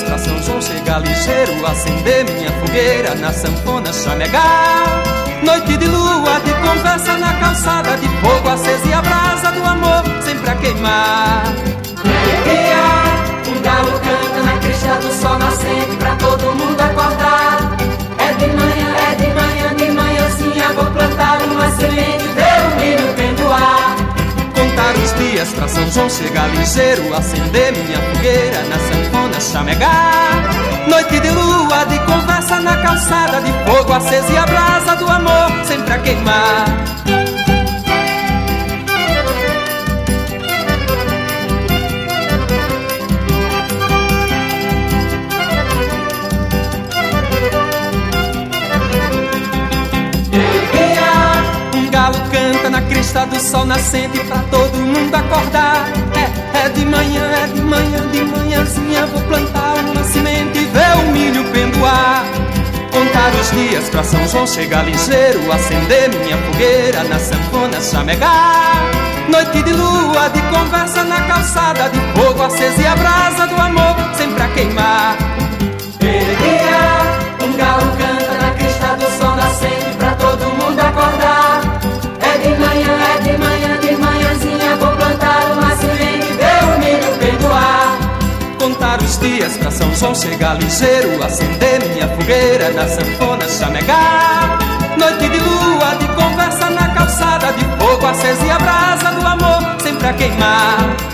dias pra São João chegar ligeiro, acender minha fogueira na sanfona chamegar. Noite de lua, de conversa na calçada, de fogo aceso e a brasa do amor sempre a queimar. Um galo canta na crista do sol nascente pra todo mundo acordar. É de manhã, é de manhã, de manhãzinha vou plantar uma semente, ver o milho pendoar. Contar os dias pra São João chegar ligeiro, acender minha fogueira na sanfona chamegar. Noite de lua, de conversa na calçada, de fogo aceso e a brasa do amor sempre a queimar. Canta na crista do sol nascente pra todo mundo acordar. É de manhã, de manhãzinha vou plantar uma semente e ver o milho pendoar. Contar os dias pra São João chegar ligeiro, acender minha fogueira na sanfona chamegar. Noite de lua, de conversa na calçada, de fogo aceso e a brasa do amor sempre a queimar. Um galo canta na crista do sol nascente pra todo mundo acordar. De manhãzinha vou plantar uma semente e ver o milho pendoar. Contar os dias pra São João chegar ligeiro, acender minha fogueira na sanfona chamegar. Noite de lua, de conversa na calçada, de fogo aceso e a brasa do amor sempre a queimar.